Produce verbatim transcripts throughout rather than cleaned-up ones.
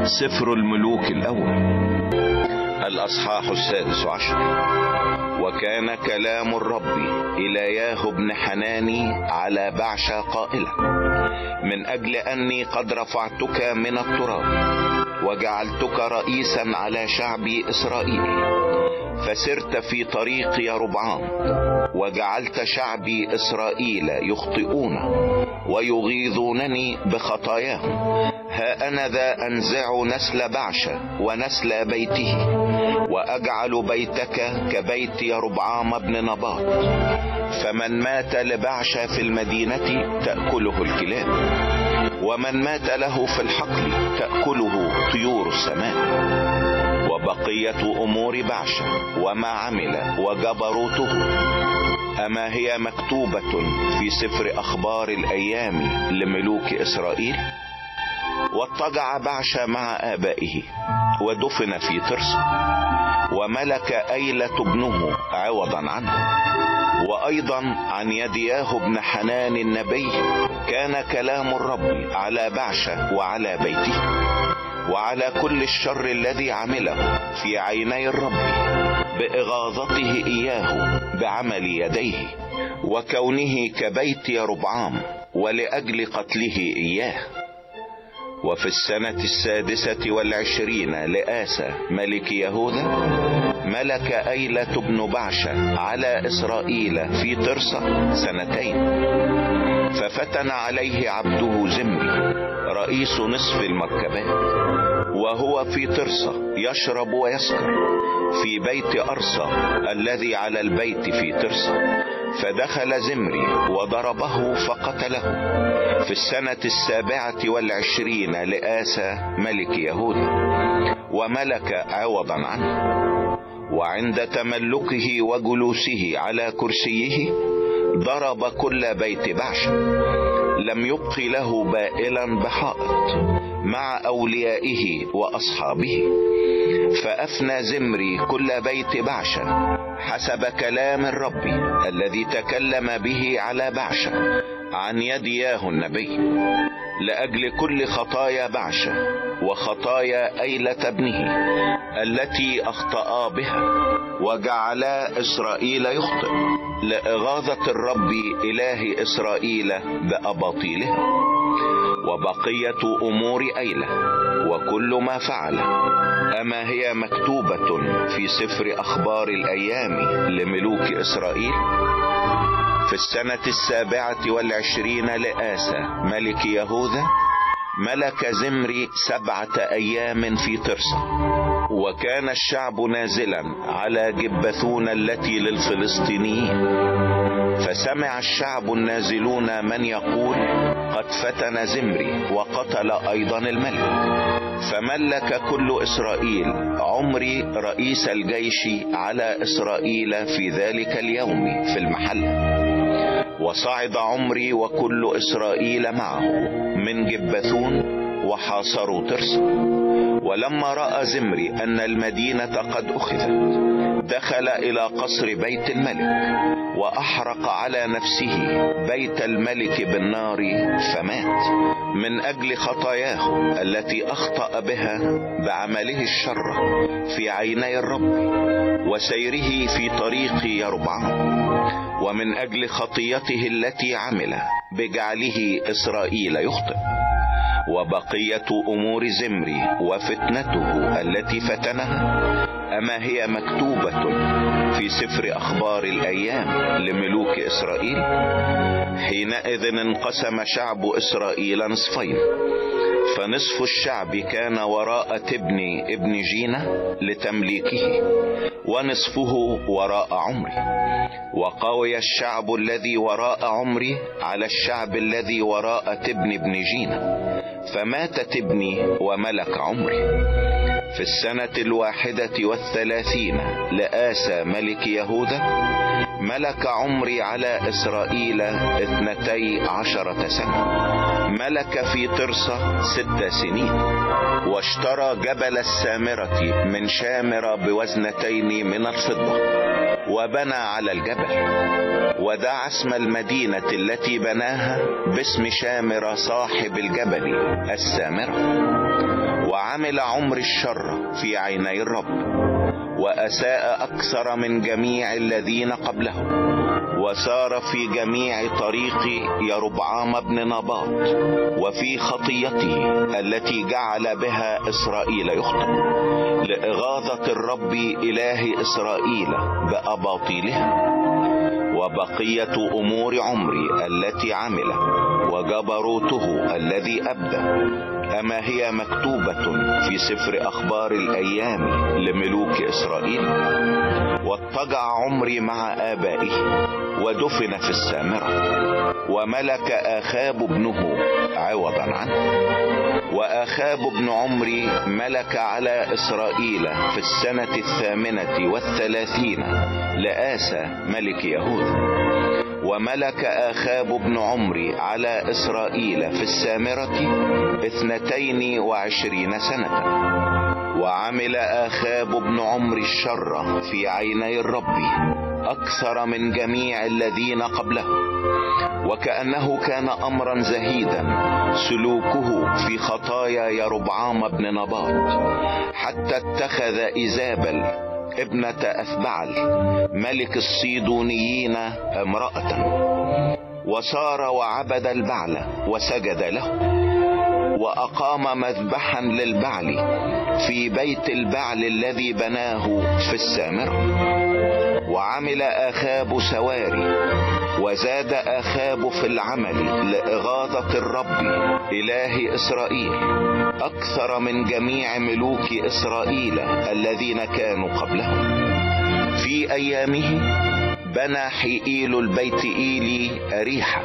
سفر الملوك الأول الأصحاح السادس عشر. وكان كلام الرب إلى ياهو بن حناني على بعشة قائلا: من أجل أني قد رفعتك من التراب وجعلتك رئيسا على شعبي إسرائيل، فسرت في طريق يربعام وجعلت شعبي إسرائيل يخطئون ويغيظونني بخطاياهم، ها أنا ذا أنزع نسل بعشة ونسل بيته وأجعل بيتك كبيت يربعام بن نباط، فمن مات لبعشة في المدينة تأكله الكلاب، ومن مات له في الحقل تأكله طيور السماء. وبقية أمور بعشة وما عمل وجبروته، أما هي مكتوبة في سفر أخبار الأيام لملوك إسرائيل؟ واضطجع بعشة مع آبائه ودفن في ترسا، وملك أيلة ابنه عوضا عنه. وأيضا عن يد ياهو بن حنان النبي كان كلام الرب على بعشة وعلى بيته وعلى كل الشر الذي عمله في عيني الرب بإغاظته إياه بعمل يديه وكونه كبيت يربعام ولأجل قتله إياه. وفي السنة السادسة والعشرين لآسى ملك يهوذا ملك أيلة بن بعشة على إسرائيل في ترسا سنتين، ففتن عليه عبده زمري رئيس نصف المركبات، وهو في ترسا يشرب ويسكر في بيت أرصى الذي على البيت في ترسا، فدخل زمري وضربه فقتله في السنة السابعة والعشرين لآسى ملك يهوذا، وملك عوضا عنه. وعند تملكه وجلوسه على كرسيه ضرب كل بيت بعشة، لم يبق له بائلا بحائط مع أوليائه وأصحابه، فأفنى زمري كل بيت بعشة حسب كلام الرب الذي تكلم به على بعشة عن يد ياهو النبي، لأجل كل خطايا بعشة وخطايا أيلة ابنه التي أخطأ بها وجعلا إسرائيل يخطئ، لإغاظة الرب إله إسرائيل بأباطيله. وبقية أمور أيلة وكل ما فعل، أما هي مكتوبة في سفر أخبار الأيام لملوك إسرائيل؟ في السنة السابعة والعشرين لآسى ملك يهوذا ملك زمري سبعة أيام في ترسا، وكان الشعب نازلا على جبثون التي للفلسطينيين، فسمع الشعب النازلون من يقول: قد فتن زمري وقتل أيضا الملك، فملك كل إسرائيل عمري رئيس الجيش على إسرائيل في ذلك اليوم في المحل. وصعد عمري وكل إسرائيل معه من جبثون وحاصروا ترسا. ولما رأى زمري أن المدينة قد أخذت دخل إلى قصر بيت الملك وأحرق على نفسه بيت الملك بالنار فمات، من أجل خطاياه التي أخطأ بها بعمله الشر في عيني الرب وسيره في طريق يربعام، ومن أجل خطيته التي عمل بجعله إسرائيل يخطئ. وبقية أمور زمري وفتنته التي فتنها، أما هي مكتوبة في سفر أخبار الأيام لملوك إسرائيل؟ حينئذ انقسم شعب إسرائيل نصفين، فنصف الشعب كان وراء تبني ابن جينة لتمليكه، ونصفه وراء عمري. وقوي الشعب الذي وراء عمري على الشعب الذي وراء تبني ابن جينة، فمات تبني وملك عمري. في السنة الواحدة والثلاثين لآسى ملك يهوذا ملك عمري على إسرائيل اثنتي عشرة سنة، ملك في ترسا ست سنين. واشترى جبل السامرة من شامرة بوزنتين من الفضة وبنى على الجبل، ودعا اسم المدينة التي بناها باسم شامرة صاحب الجبل السامرة. وعمل عمر الشر في عيني الرب، وأساء أكثر من جميع الذين قبله، وسار في جميع طريق يربعام بن نباط وفي خطيته التي جعل بها إسرائيل يخطئ، لإغاظة الرب إله إسرائيل بأباطيلها. وبقية أمور عمري التي عمل وجبروته الذي أبدى، أما هي مكتوبة في سفر أخبار الأيام لملوك إسرائيل؟ واضطجع عمري مع آبائه ودفن في السامرة، وملك آخاب ابنه عوضا عنه. وآخاب ابن عمري ملك على إسرائيل في السنة الثامنة والثلاثين لآسى ملك يهوذا. وملك آخاب ابن عمري على إسرائيل في السامرة اثنتين وعشرين سنة. وعمل آخاب ابن عمري الشر في عيني الرب أكثر من جميع الذين قبله، وكأنه كان أمرا زهيدا سلوكه في خطايا يربعام بن نباط، حتى اتخذ إيزابل ابنة أثبعل ملك الصيدونيين امرأة، وصار وعبد البعل وسجد له، وأقام مذبحا للبعل في بيت البعل الذي بناه في السامرة. وعمل آخاب سواري، وزاد آخاب في العمل لإغاظة الرب إله إسرائيل أكثر من جميع ملوك إسرائيل الذين كانوا قبله. في أيامه بنى حيئيل البيت إيلي أريحة،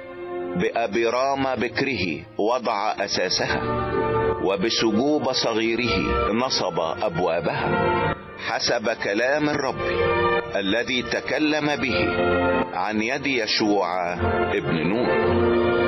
بأبرام بكره وضع أساسها، وبسجوب صغيره نصب أبوابها، حسب كلام الرب الذي تكلم به عن يد يشوع ابن نون.